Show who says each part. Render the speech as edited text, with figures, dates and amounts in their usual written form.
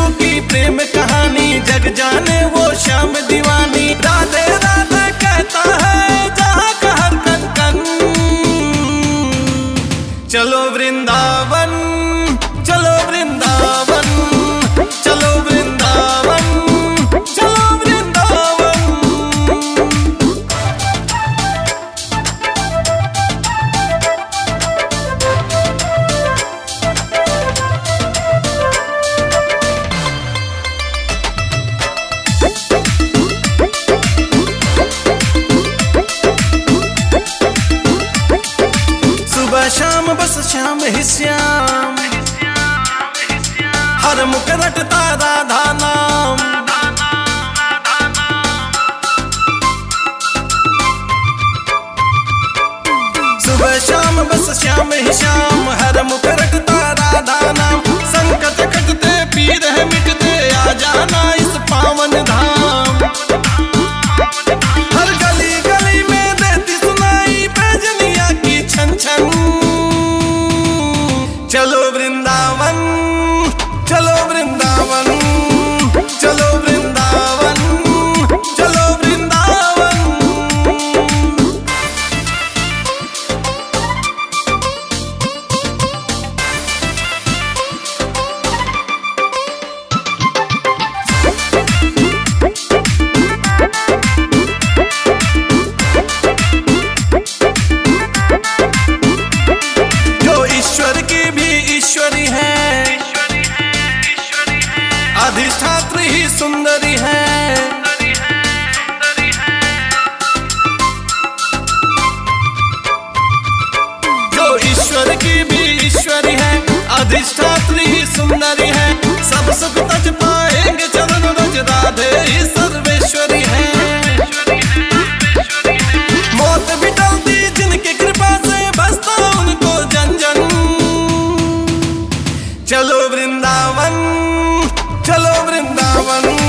Speaker 1: की प्रेम कहानी, जग जाने वो श्याम दीवानी। राधे राधे कहता है जहाँ कहा कन कन। चलो वृंदावन, चलो वृंदावन, चलो वृंदावन, चलो वृंदावन। सुबह शाम बस श्याम ही श्याम, हर मुख रटता राधा नाम। सुबह शाम बस श्याम ही श्याम, हर मुख रटता राधा नाम। संकट कटते पीर है मिटते, आ जाना इस पावन धाम। हर गली गली में देती सुनाई बैजनिया की छन छन। चलो वृंदावन, चलो वृंदावन, चलो वृंदावन, चलो वृंदावन। जो ईश्वर की भी ईश्वरी है, अधिष्ठात्री ही सुंदरी है। जो ईश्वर की भी ईश्वरी है, अधिष्ठात्री ही सुंदरी है। सब सुख तज पाएंगे चरण रज, राधे ही सर्वेश्वरी है। मौत भी टलती जिनकी कृपा से, बसता उनको जन जन। चलो वृंदावन, चलो वृंदावन।